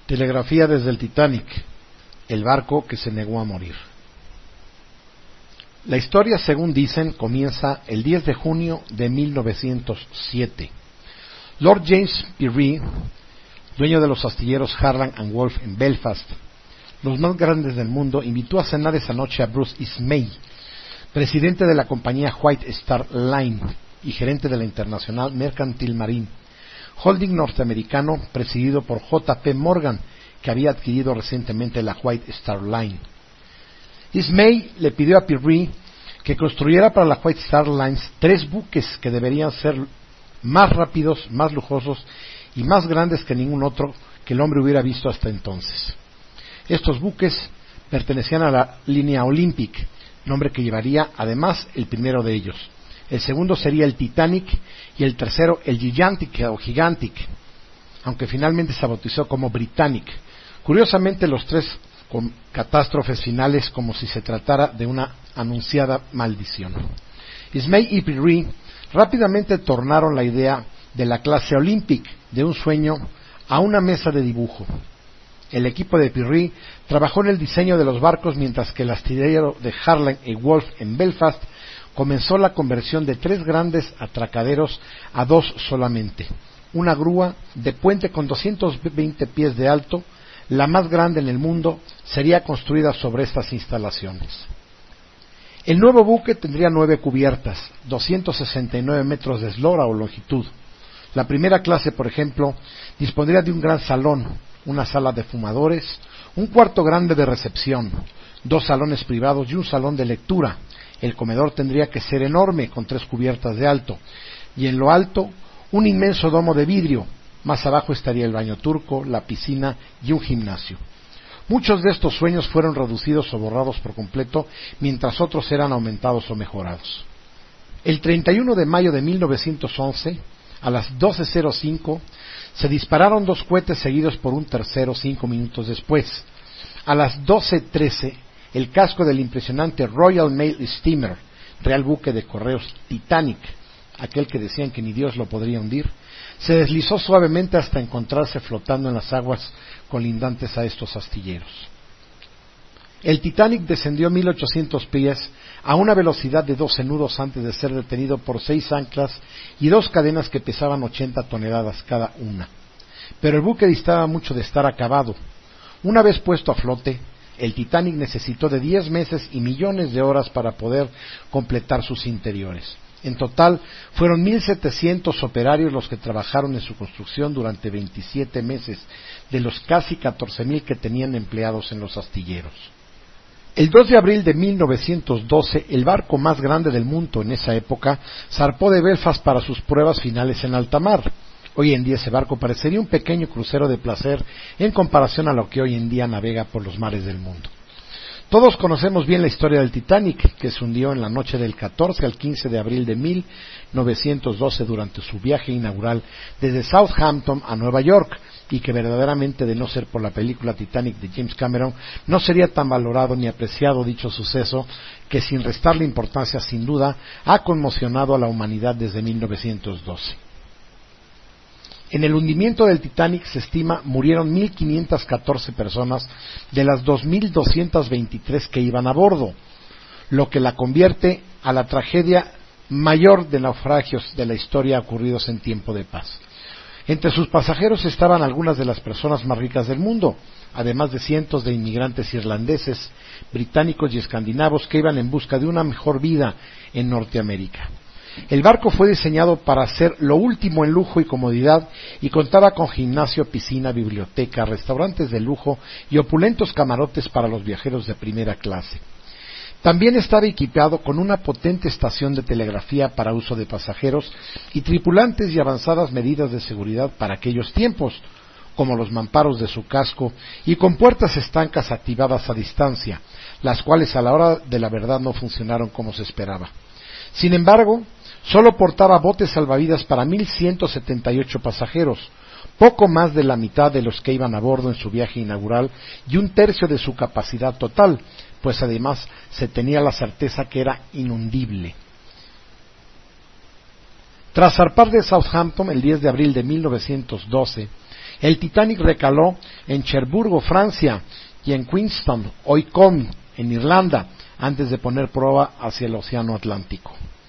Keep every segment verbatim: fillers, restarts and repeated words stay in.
Telegrafía desde el Titanic, el barco que se negó a morir. La historia, según dicen, comienza el diez de junio de mil novecientos siete. Lord James Pirrie, dueño de los astilleros Harland and Wolff en Belfast, los más grandes del mundo, invitó a cenar esa noche a Bruce Ismay, presidente de la compañía White Star Line y gerente de la International Mercantile Marine, holding norteamericano presidido por J P Morgan, que había adquirido recientemente la White Star Line. Ismay le pidió a Pirrie que construyera para la White Star Line tres buques que deberían ser más rápidos, más lujosos y más grandes que ningún otro que el hombre hubiera visto hasta entonces. Estos buques pertenecían a la línea Olympic, nombre que llevaría además el primero de ellos. El segundo sería el Titanic y el tercero el Gigantic o Gigantic, aunque finalmente se bautizó como Britannic. Curiosamente, los tres con catástrofes finales como si se tratara de una anunciada maldición. Ismay y Pirrie rápidamente tornaron la idea de la clase Olympic de un sueño a una mesa de dibujo. El equipo de Pirrie trabajó en el diseño de los barcos, mientras que el astillero de Harland y Wolff en Belfast comenzó la conversión de tres grandes atracaderos a dos solamente. Una grúa de puente con doscientos veinte pies de alto, la más grande en el mundo, sería construida sobre estas instalaciones. El nuevo buque tendría nueve cubiertas, doscientos sesenta y nueve metros de eslora o longitud. La primera clase, por ejemplo, dispondría de un gran salón, una sala de fumadores, un cuarto grande de recepción, dos salones privados y un salón de lectura. El comedor tendría que ser enorme, con tres cubiertas de alto, y en lo alto un inmenso domo de vidrio. Más abajo estaría el baño turco, la piscina y un gimnasio. Muchos de estos sueños fueron reducidos o borrados por completo, mientras otros eran aumentados o mejorados. El treinta y uno de mayo de mil novecientos once, a las doce cero cinco, se dispararon dos cohetes seguidos por un tercero cinco minutos después. A las doce trece, el casco del impresionante Royal Mail Steamer, real buque de correos Titanic, aquel que decían que ni Dios lo podría hundir, se deslizó suavemente hasta encontrarse flotando en las aguas colindantes a estos astilleros. El Titanic descendió mil ochocientos pies a una velocidad de doce nudos antes de ser detenido por seis anclas y dos cadenas que pesaban ochenta toneladas cada una. Pero el buque distaba mucho de estar acabado. Una vez puesto a flote, el Titanic necesitó de diez meses y millones de horas para poder completar sus interiores. En total, fueron mil setecientos operarios los que trabajaron en su construcción durante veintisiete meses, de los casi catorce mil que tenían empleados en los astilleros. El dos de abril de mil novecientos doce, el barco más grande del mundo en esa época zarpó de Belfast para sus pruebas finales en alta mar. Hoy en día ese barco parecería un pequeño crucero de placer en comparación a lo que hoy en día navega por los mares del mundo. Todos conocemos bien la historia del Titanic, que se hundió en la noche del catorce al quince de abril de mil novecientos doce durante su viaje inaugural desde Southampton a Nueva York, y que verdaderamente, de no ser por la película Titanic de James Cameron, no sería tan valorado ni apreciado dicho suceso, que sin restarle importancia, sin duda, ha conmocionado a la humanidad desde mil novecientos doce. En el hundimiento del Titanic, se estima, murieron mil quinientas catorce personas de las dos mil doscientas veintitrés que iban a bordo, lo que la convierte a la tragedia mayor de naufragios de la historia ocurridos en tiempo de paz. Entre sus pasajeros estaban algunas de las personas más ricas del mundo, además de cientos de inmigrantes irlandeses, británicos y escandinavos que iban en busca de una mejor vida en Norteamérica. El barco fue diseñado para ser lo último en lujo y comodidad, y contaba con gimnasio, piscina, biblioteca, restaurantes de lujo y opulentos camarotes para los viajeros de primera clase. También estaba equipado con una potente estación de telegrafía para uso de pasajeros y tripulantes y avanzadas medidas de seguridad para aquellos tiempos, como los mamparos de su casco, y con puertas estancas activadas a distancia, las cuales a la hora de la verdad no funcionaron como se esperaba. Sin embargo, solo portaba botes salvavidas para mil ciento setenta y ocho pasajeros, poco más de la mitad de los que iban a bordo en su viaje inaugural y un tercio de su capacidad total, pues además se tenía la certeza que era inundible. Tras zarpar de Southampton el diez de abril de mil novecientos doce, el Titanic recaló en Cherburgo, Francia, y en Queenstown, hoy Combe, en Irlanda, antes de poner prueba hacia el Océano Atlántico.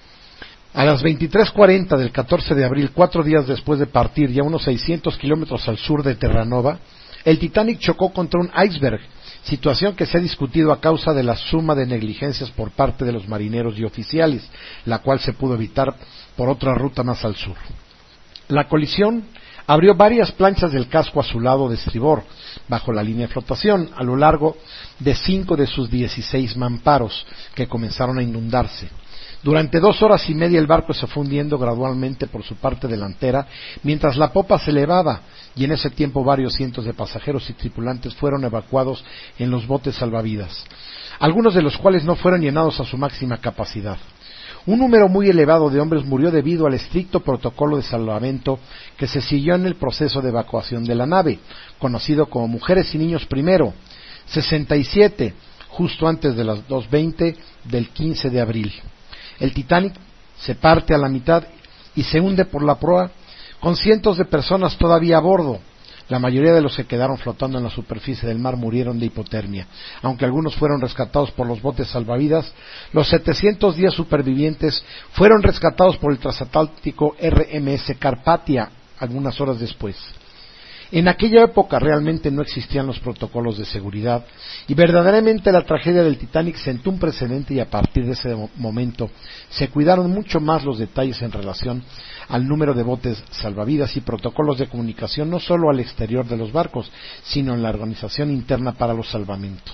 A las veintitrés cuarenta del catorce de abril, cuatro días después de partir y a unos seiscientos kilómetros al sur de Terranova, el Titanic chocó contra un iceberg, situación que se ha discutido a causa de la suma de negligencias por parte de los marineros y oficiales, la cual se pudo evitar por otra ruta más al sur. La colisión abrió varias planchas del casco a su lado de estribor, bajo la línea de flotación, a lo largo de cinco de sus dieciséis mamparos, que comenzaron a inundarse. Durante dos horas y media el barco se fue hundiendo gradualmente por su parte delantera, mientras la popa se elevaba, y en ese tiempo varios cientos de pasajeros y tripulantes fueron evacuados en los botes salvavidas, algunos de los cuales no fueron llenados a su máxima capacidad. Un número muy elevado de hombres murió debido al estricto protocolo de salvamento que se siguió en el proceso de evacuación de la nave, conocido como Mujeres y Niños Primero, sesenta y siete, justo antes de las dos veinte del quince de abril. El Titanic se parte a la mitad y se hunde por la proa con cientos de personas todavía a bordo. La mayoría de los que quedaron flotando en la superficie del mar murieron de hipotermia. Aunque algunos fueron rescatados por los botes salvavidas, los setecientos diez supervivientes fueron rescatados por el transatlántico R M S Carpathia algunas horas después. En aquella época realmente no existían los protocolos de seguridad y verdaderamente la tragedia del Titanic sentó un precedente, y a partir de ese momento se cuidaron mucho más los detalles en relación al número de botes salvavidas y protocolos de comunicación, no solo al exterior de los barcos, sino en la organización interna para los salvamentos.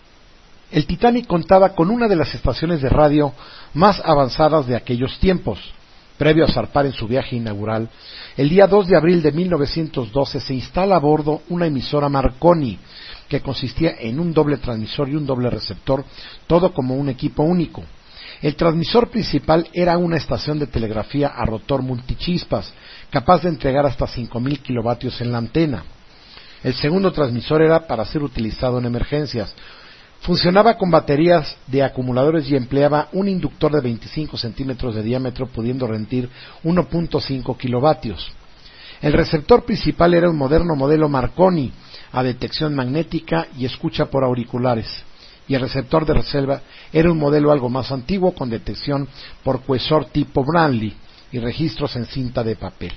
El Titanic contaba con una de las estaciones de radio más avanzadas de aquellos tiempos. Previo a zarpar en su viaje inaugural, el día dos de abril de mil novecientos doce se instala a bordo una emisora Marconi, que consistía en un doble transmisor y un doble receptor, todo como un equipo único. El transmisor principal era una estación de telegrafía a rotor multichispas, capaz de entregar hasta cinco mil kilovatios en la antena. El segundo transmisor era para ser utilizado en emergencias. Funcionaba con baterías de acumuladores y empleaba un inductor de veinticinco centímetros de diámetro, pudiendo rendir uno punto cinco kilovatios. El receptor principal era un moderno modelo Marconi, a detección magnética y escucha por auriculares, y el receptor de reserva era un modelo algo más antiguo, con detección por Quasar tipo Branly y registros en cinta de papel.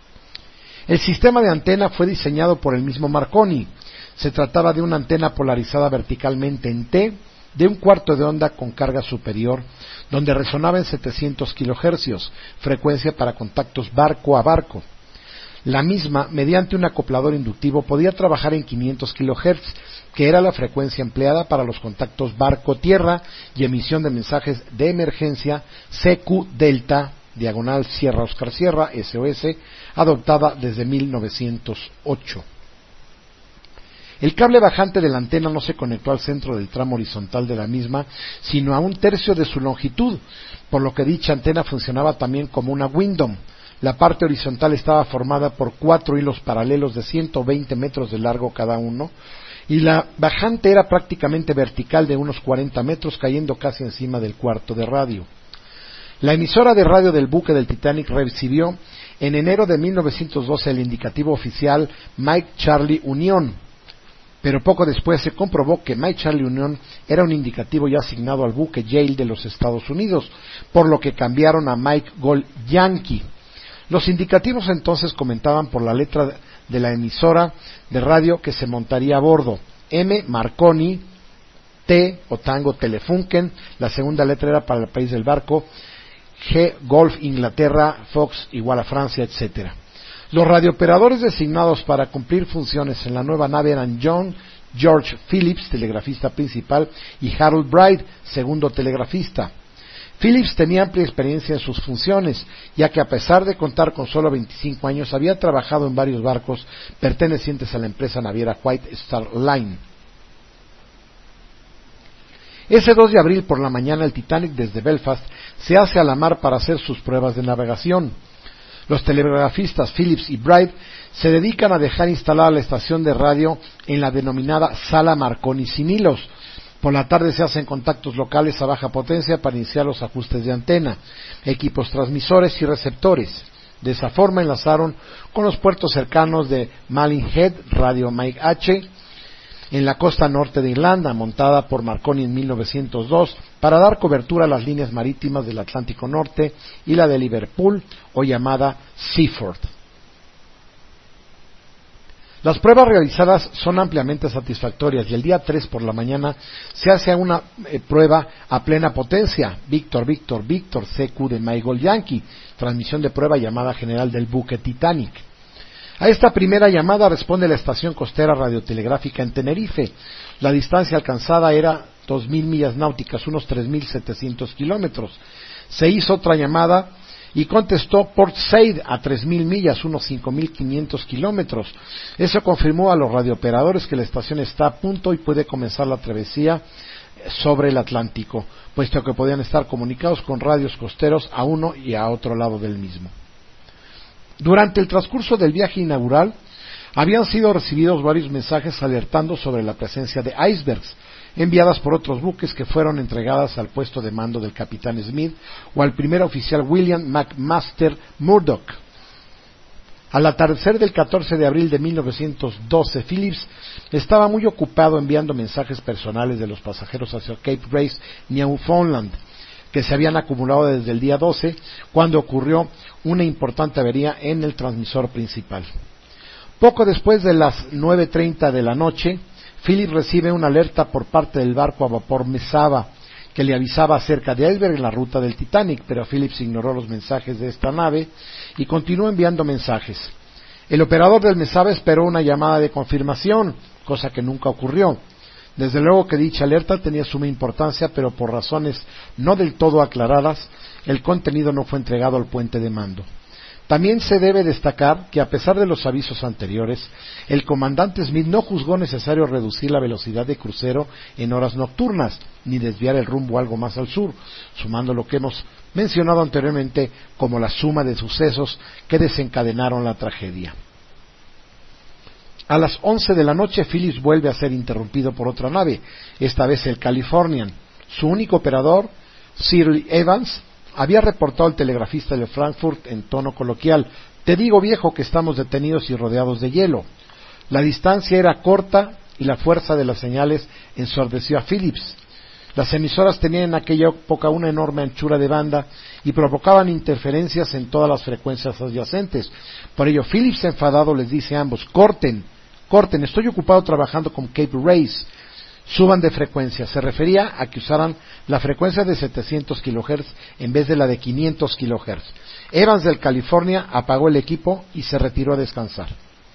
El sistema de antena fue diseñado por el mismo Marconi. Se trataba de una antena polarizada verticalmente en T, de un cuarto de onda con carga superior, donde resonaba en setecientos kilohercios, frecuencia para contactos barco a barco. La misma, mediante un acoplador inductivo, podía trabajar en quinientos kilohercios, que era la frecuencia empleada para los contactos barco-tierra y emisión de mensajes de emergencia C Q Delta, diagonal Sierra Oscar Sierra, S O S, adoptada desde mil novecientos ocho. El cable bajante de la antena no se conectó al centro del tramo horizontal de la misma, sino a un tercio de su longitud, por lo que dicha antena funcionaba también como una windom. La parte horizontal estaba formada por cuatro hilos paralelos de ciento veinte metros de largo cada uno, y la bajante era prácticamente vertical, de unos cuarenta metros, cayendo casi encima del cuarto de radio. La emisora de radio del buque del Titanic recibió en enero de mil novecientos doce el indicativo oficial Mike Charlie Union, pero poco después se comprobó que Mike Charlie Union era un indicativo ya asignado al buque Yale de los Estados Unidos, por lo que cambiaron a Mike Gold Yankee. Los indicativos entonces comentaban por la letra de la emisora de radio que se montaría a bordo: M, Marconi; T, o Tango Telefunken, la segunda letra era para el país del barco; G, Golf Inglaterra; Fox igual a Francia, etcétera. Los radiooperadores designados para cumplir funciones en la nueva nave eran John George Phillips, telegrafista principal, y Harold Bright, segundo telegrafista. Phillips tenía amplia experiencia en sus funciones, ya que a pesar de contar con solo veinticinco años, había trabajado en varios barcos pertenecientes a la empresa naviera White Star Line. Ese dos de abril por la mañana, el Titanic desde Belfast se hace a la mar para hacer sus pruebas de navegación. Los telegrafistas Phillips y Bright se dedican a dejar instalada la estación de radio en la denominada Sala Marconi sin hilos. Por la tarde se hacen contactos locales a baja potencia para iniciar los ajustes de antena, equipos transmisores y receptores. De esa forma enlazaron con los puertos cercanos de Malin Head, Radio Mike H, en la costa norte de Irlanda, montada por Marconi en mil novecientos dos, para dar cobertura a las líneas marítimas del Atlántico Norte y la de Liverpool, o llamada Seaford. Las pruebas realizadas son ampliamente satisfactorias y el día tres por la mañana se hace una eh, prueba a plena potencia, Víctor, Víctor, Víctor, C Q de Mike Yankee, transmisión de prueba llamada general del buque Titanic. A esta primera llamada responde la estación costera radiotelegráfica en Tenerife. La distancia alcanzada era dos mil millas náuticas, unos tres mil setecientos kilómetros. Se hizo otra llamada y contestó Port Said a tres mil millas, unos cinco mil quinientos kilómetros. Eso confirmó a los radiooperadores que la estación está a punto y puede comenzar la travesía sobre el Atlántico, puesto que podían estar comunicados con radios costeros a uno y a otro lado del mismo. Durante el transcurso del viaje inaugural, habían sido recibidos varios mensajes alertando sobre la presencia de icebergs, enviadas por otros buques que fueron entregadas al puesto de mando del capitán Smith o al primer oficial William McMaster Murdoch. Al atardecer del catorce de abril de mil novecientos doce, Phillips estaba muy ocupado enviando mensajes personales de los pasajeros hacia Cape Race, Newfoundland, que se habían acumulado desde el día doce, cuando ocurrió una importante avería en el transmisor principal. Poco después de las nueve treinta de la noche, Phillips recibe una alerta por parte del barco a vapor Mesaba, que le avisaba acerca de iceberg en la ruta del Titanic, pero Phillips ignoró los mensajes de esta nave y continuó enviando mensajes. El operador del Mesaba esperó una llamada de confirmación, cosa que nunca ocurrió. Desde luego que dicha alerta tenía suma importancia, pero por razones no del todo aclaradas, el contenido no fue entregado al puente de mando. También se debe destacar que, a pesar de los avisos anteriores, el comandante Smith no juzgó necesario reducir la velocidad de crucero en horas nocturnas, ni desviar el rumbo algo más al sur, sumando lo que hemos mencionado anteriormente como la suma de sucesos que desencadenaron la tragedia. A las once de la noche, Phillips vuelve a ser interrumpido por otra nave, esta vez el Californian. Su único operador, Sir Evans, había reportado al telegrafista de Frankfurt en tono coloquial: «Te digo, viejo, que estamos detenidos y rodeados de hielo». La distancia era corta y la fuerza de las señales ensordeció a Phillips. Las emisoras tenían en aquella época una enorme anchura de banda y provocaban interferencias en todas las frecuencias adyacentes. Por ello, Phillips, enfadado, les dice a ambos: «Corten, corten, estoy ocupado trabajando con Cape Race. Suban de frecuencia». Se refería a que usaran la frecuencia de setecientos kilohertz en vez de la de quinientos kilohertz. Evans del California apagó el equipo y se retiró a descansar.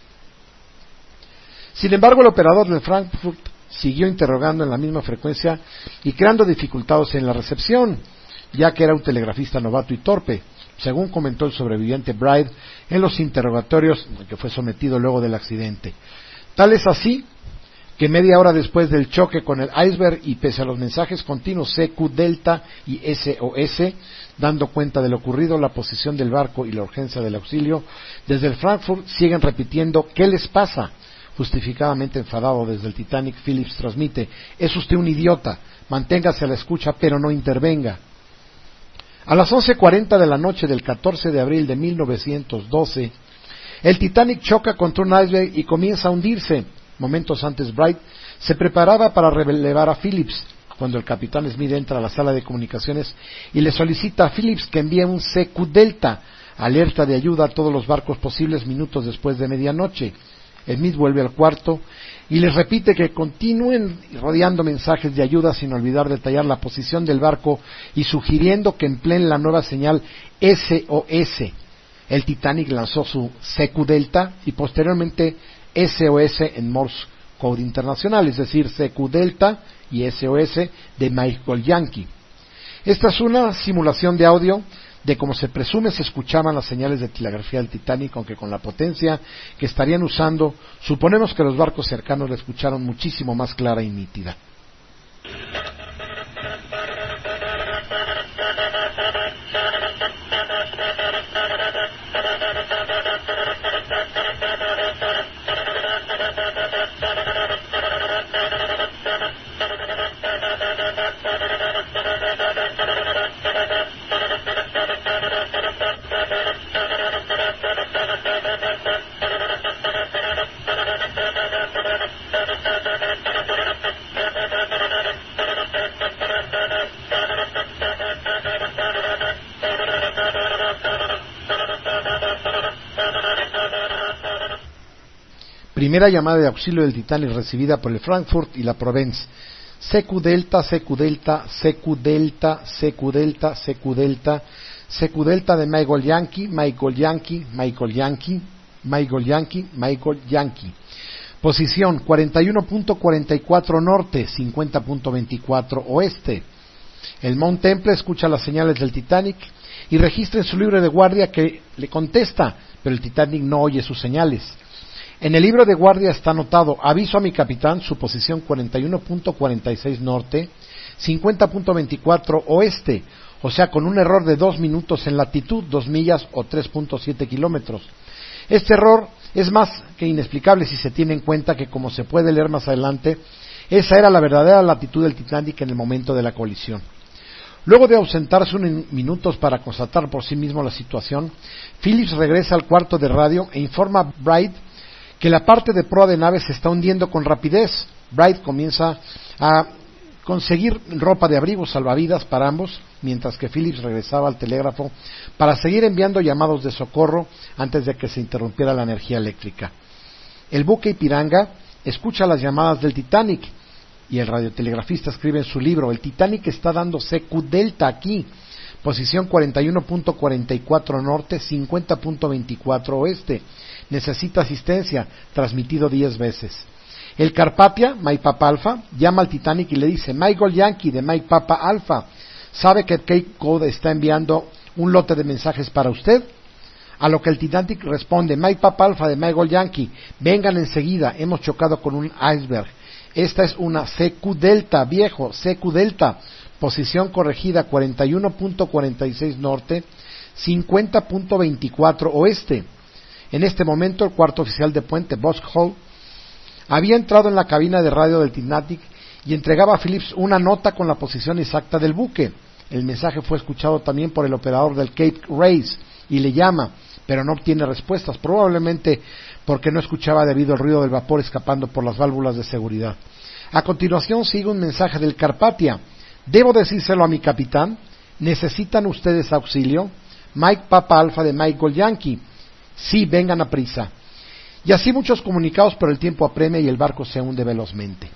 Sin embargo, el operador de Frankfurt siguió interrogando en la misma frecuencia y creando dificultades en la recepción, ya que era un telegrafista novato y torpe, según comentó el sobreviviente Bride en los interrogatorios que fue sometido luego del accidente. Tal es así que media hora después del choque con el iceberg y pese a los mensajes continuos C Q Delta y S O S, dando cuenta de lo ocurrido, la posición del barco y la urgencia del auxilio, desde el Frankfurt siguen repitiendo: «¿Qué les pasa?». Justificadamente enfadado desde el Titanic, Phillips transmite: «Es usted un idiota, manténgase a la escucha pero no intervenga». A las once cuarenta de la noche del catorce de abril de mil novecientos doce, el Titanic choca contra un iceberg y comienza a hundirse. Momentos antes, Bright se preparaba para relevar a Phillips, cuando el capitán Smith entra a la sala de comunicaciones y le solicita a Phillips que envíe un C Q Delta, alerta de ayuda a todos los barcos posibles, minutos después de medianoche. Smith vuelve al cuarto y les repite que continúen rodeando mensajes de ayuda sin olvidar detallar la posición del barco y sugiriendo que empleen la nueva señal S O S. El Titanic lanzó su C Q Delta y posteriormente S O S en Morse Code Internacional, es decir, C Q Delta y S O S de Michael Yankee. Esta es una simulación de audio de cómo se presume se escuchaban las señales de telegrafía del Titanic, aunque con la potencia que estarían usando, suponemos que los barcos cercanos la escucharon muchísimo más clara y nítida. Primera llamada de auxilio del Titanic recibida por el Frankfurt y la Provence. C Q Delta, C Q Delta, C Q Delta, C Q Delta, C Q Delta, C Q Delta de Michael Yankee, Michael Yankee, Michael Yankee, Michael Yankee, Michael Yankee. Posición cuarenta y uno punto cuarenta y cuatro norte, cincuenta punto veinticuatro oeste. El Mount Temple escucha las señales del Titanic y registra en su libro de guardia que le contesta, pero el Titanic no oye sus señales. En el libro de guardia está anotado: aviso a mi capitán, su posición cuarenta y uno punto cuarenta y seis norte, cincuenta punto veinticuatro oeste, o sea, con un error de dos minutos en latitud, dos millas o tres punto siete kilómetros. Este error es más que inexplicable si se tiene en cuenta que, como se puede leer más adelante, esa era la verdadera latitud del Titanic en el momento de la colisión. Luego de ausentarse unos minutos para constatar por sí mismo la situación, Phillips regresa al cuarto de radio e informa a Bright que la parte de proa de nave se está hundiendo con rapidez. Bright comienza a conseguir ropa de abrigo salvavidas para ambos, mientras que Phillips regresaba al telégrafo para seguir enviando llamados de socorro antes de que se interrumpiera la energía eléctrica. El buque Ipiranga escucha las llamadas del Titanic y el radiotelegrafista escribe en su libro: el Titanic está dando C Q Delta aquí, posición cuarenta y uno punto cuarenta y cuatro norte, cincuenta punto veinticuatro oeste. Necesita asistencia, transmitido diez veces. El Carpathia, Mike Papa Alpha, llama al Titanic y le dice: Michael Yankee de Mike Papa Alpha, ¿sabe que Cape Code está enviando un lote de mensajes para usted? A lo que el Titanic responde: Mike Papa Alpha de Michael Yankee, vengan enseguida, hemos chocado con un iceberg. Esta es una C Q Delta, viejo, C Q Delta, posición corregida cuarenta y uno punto cuarenta y seis norte, cincuenta punto veinticuatro oeste. En este momento, el cuarto oficial de puente, Buzz Hall, había entrado en la cabina de radio del Titanic y entregaba a Phillips una nota con la posición exacta del buque. El mensaje fue escuchado también por el operador del Cape Race y le llama, pero no obtiene respuestas, probablemente porque no escuchaba debido al ruido del vapor escapando por las válvulas de seguridad. A continuación sigue un mensaje del Carpathia: debo decírselo a mi capitán, ¿necesitan ustedes auxilio? Mike Papa Alpha de Michael Yankee. Sí, vengan a prisa. Y así muchos comunicados, pero el tiempo apremia y el barco se hunde velozmente.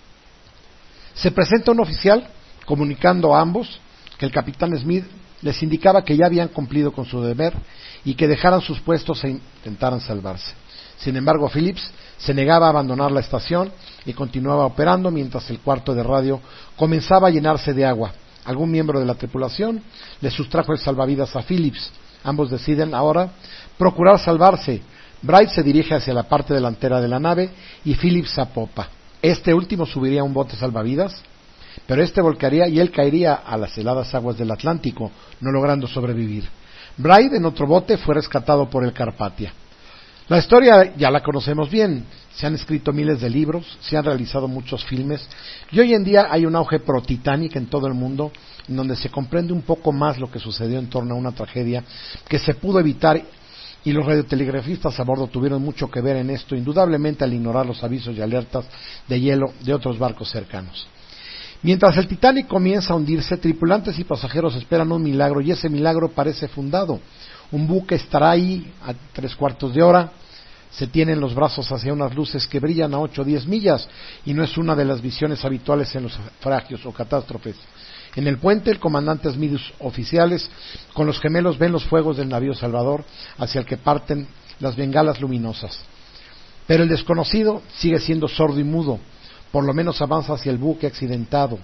Se presenta un oficial comunicando a ambos que el capitán Smith les indicaba que ya habían cumplido con su deber y que dejaran sus puestos e intentaran salvarse. Sin embargo, Phillips se negaba a abandonar la estación y continuaba operando mientras el cuarto de radio comenzaba a llenarse de agua. Algún miembro de la tripulación le sustrajo el salvavidas a Phillips. Ambos deciden ahora procurar salvarse. Bright se dirige hacia la parte delantera de la nave y Phillips a popa. Este último subiría a un bote salvavidas, pero este volcaría y él caería a las heladas aguas del Atlántico, no logrando sobrevivir. Bright, en otro bote, fue rescatado por el Carpathia. La historia ya la conocemos bien, se han escrito miles de libros, se han realizado muchos filmes y hoy en día hay un auge pro Titanic en todo el mundo, en donde se comprende un poco más lo que sucedió en torno a una tragedia que se pudo evitar, y los radiotelegrafistas a bordo tuvieron mucho que ver en esto, indudablemente al ignorar los avisos y alertas de hielo de otros barcos cercanos. Mientras el Titanic comienza a hundirse, tripulantes y pasajeros esperan un milagro y ese milagro parece fundado. Un buque estará ahí a tres cuartos de hora, se tienen los brazos hacia unas luces que brillan a ocho o diez millas y no es una de las visiones habituales en los naufragios o catástrofes. En el puente, el comandante Smith y sus oficiales con los gemelos ven los fuegos del navío Salvador hacia el que parten las bengalas luminosas. Pero el desconocido sigue siendo sordo y mudo, por lo menos avanza hacia el buque accidentado.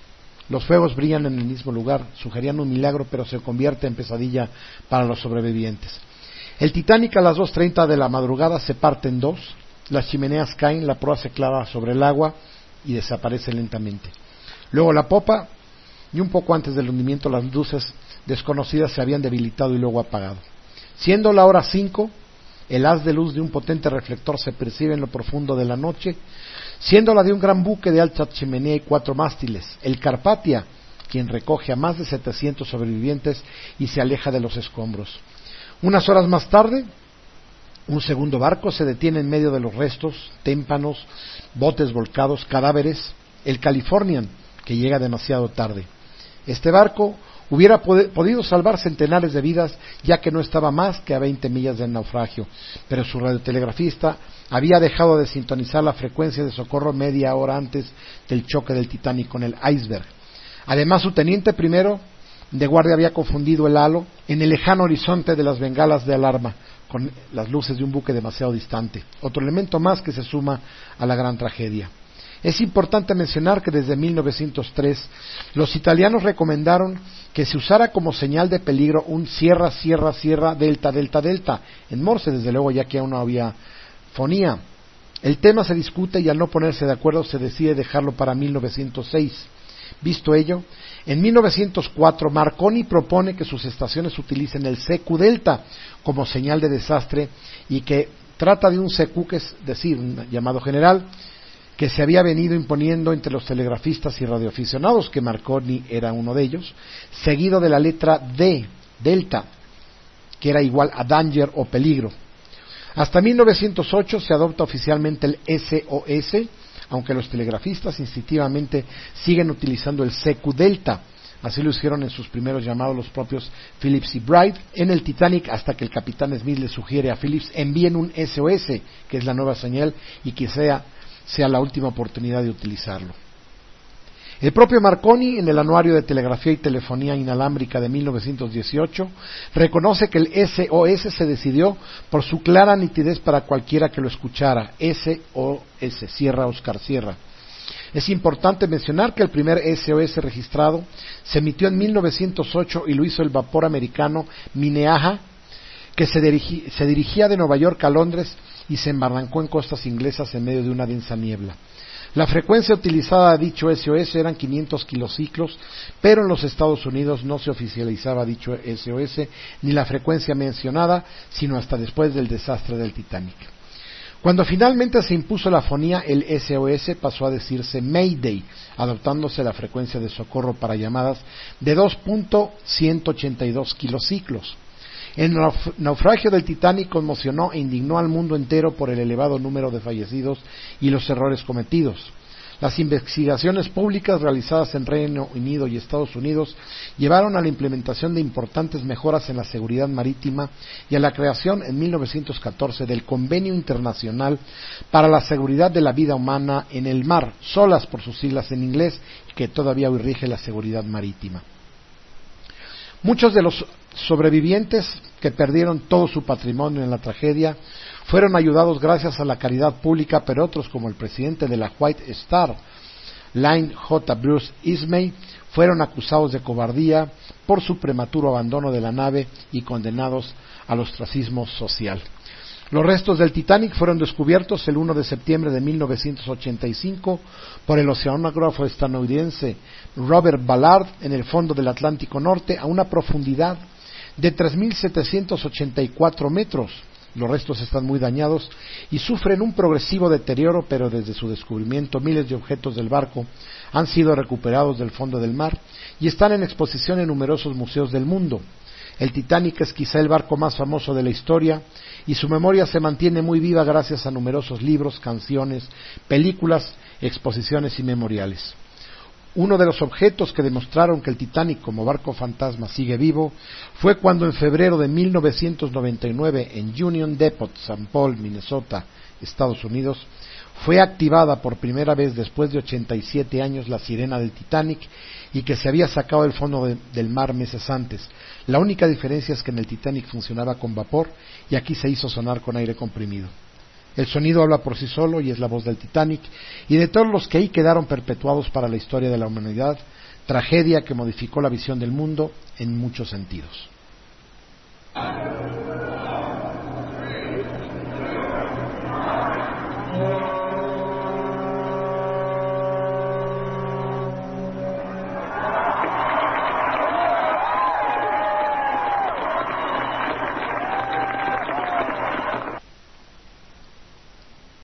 Los fuegos brillan en el mismo lugar, sugerían un milagro, pero se convierte en pesadilla para los sobrevivientes. El Titanic a las dos treinta de la madrugada se parte en dos, las chimeneas caen, la proa se clava sobre el agua y desaparece lentamente. Luego la popa, y un poco antes del hundimiento las luces desconocidas se habían debilitado y luego apagado. Siendo la hora cinco, el haz de luz de un potente reflector se percibe en lo profundo de la noche, siendo la de un gran buque de alta chimenea y cuatro mástiles, el Carpathia, quien recoge a más de setecientos sobrevivientes y se aleja de los escombros. Unas horas más tarde, un segundo barco se detiene en medio de los restos, témpanos, botes volcados, cadáveres, el Californian, que llega demasiado tarde. Este barco hubiera pod- podido salvar centenares de vidas, ya que no estaba más que a veinte millas del naufragio, pero su radiotelegrafista había dejado de sintonizar la frecuencia de socorro media hora antes del choque del Titanic con el iceberg. Además, su teniente primero de guardia había confundido el halo en el lejano horizonte de las bengalas de alarma con las luces de un buque demasiado distante, otro elemento más que se suma a la gran tragedia. Es importante mencionar que desde mil novecientos tres los italianos recomendaron que se usara como señal de peligro un sierra, sierra, sierra, delta, delta, delta, en Morse, desde luego, ya que aún no había fonía. El tema se discute y al no ponerse de acuerdo se decide dejarlo para mil novecientos seis. Visto ello, en mil novecientos cuatro Marconi propone que sus estaciones utilicen el C Q delta como señal de desastre y que trata de un C Q, que es decir, un llamado general, que se había venido imponiendo entre los telegrafistas y radioaficionados, que Marconi era uno de ellos, seguido de la letra D, delta, que era igual a danger o peligro. Hasta mil novecientos ocho se adopta oficialmente el S O S, aunque los telegrafistas instintivamente siguen utilizando el C Q delta. Así lo hicieron en sus primeros llamados los propios Phillips y Bright en el Titanic, hasta que el capitán Smith le sugiere a Phillips envíen un S O S, que es la nueva señal, y que sea, sea la última oportunidad de utilizarlo. El propio Marconi, en el Anuario de Telegrafía y Telefonía Inalámbrica de mil novecientos dieciocho, reconoce que el S O S se decidió por su clara nitidez para cualquiera que lo escuchara. S O S, Sierra Oscar Sierra. Es importante mencionar que el primer S O S registrado se emitió en mil novecientos ocho y lo hizo el vapor americano Minnehaha, que se, dirigi, se dirigía de Nueva York a Londres y se embarrancó en costas inglesas en medio de una densa niebla. La frecuencia utilizada de dicho S O S eran quinientos kilociclos, pero en los Estados Unidos no se oficializaba dicho S O S ni la frecuencia mencionada, sino hasta después del desastre del Titanic. Cuando finalmente se impuso la fonía, el S O S pasó a decirse Mayday, adoptándose la frecuencia de socorro para llamadas de dos punto ciento ochenta y dos kilociclos. El naufragio del Titanic conmocionó e indignó al mundo entero por el elevado número de fallecidos y los errores cometidos. Las investigaciones públicas realizadas en Reino Unido y Estados Unidos llevaron a la implementación de importantes mejoras en la seguridad marítima y a la creación en mil novecientos catorce del Convenio Internacional para la Seguridad de la Vida Humana en el Mar, SOLAS por sus siglas en inglés, que todavía hoy rige la seguridad marítima. Muchos de los sobrevivientes que perdieron todo su patrimonio en la tragedia fueron ayudados gracias a la caridad pública, pero otros, como el presidente de la White Star Line, J. Bruce Ismay, fueron acusados de cobardía por su prematuro abandono de la nave y condenados al ostracismo social. Los restos del Titanic fueron descubiertos el primero de septiembre de mil novecientos ochenta y cinco por el oceanógrafo estadounidense Robert Ballard en el fondo del Atlántico Norte a una profundidad de tres mil setecientos ochenta y cuatro metros. Los restos están muy dañados y sufren un progresivo deterioro, pero desde su descubrimiento miles de objetos del barco han sido recuperados del fondo del mar y están en exposición en numerosos museos del mundo. El Titanic es quizá el barco más famoso de la historia y su memoria se mantiene muy viva gracias a numerosos libros, canciones, películas, exposiciones y memoriales. Uno de los objetos que demostraron que el Titanic como barco fantasma sigue vivo fue cuando en febrero de mil novecientos noventa y nueve en Union Depot, Saint Paul, Minnesota, Estados Unidos, fue activada por primera vez después de ochenta y siete años la sirena del Titanic y que se había sacado del fondo de, del mar meses antes. La única diferencia es que en el Titanic funcionaba con vapor y aquí se hizo sonar con aire comprimido. El sonido habla por sí solo y es la voz del Titanic y de todos los que ahí quedaron perpetuados para la historia de la humanidad, tragedia que modificó la visión del mundo en muchos sentidos.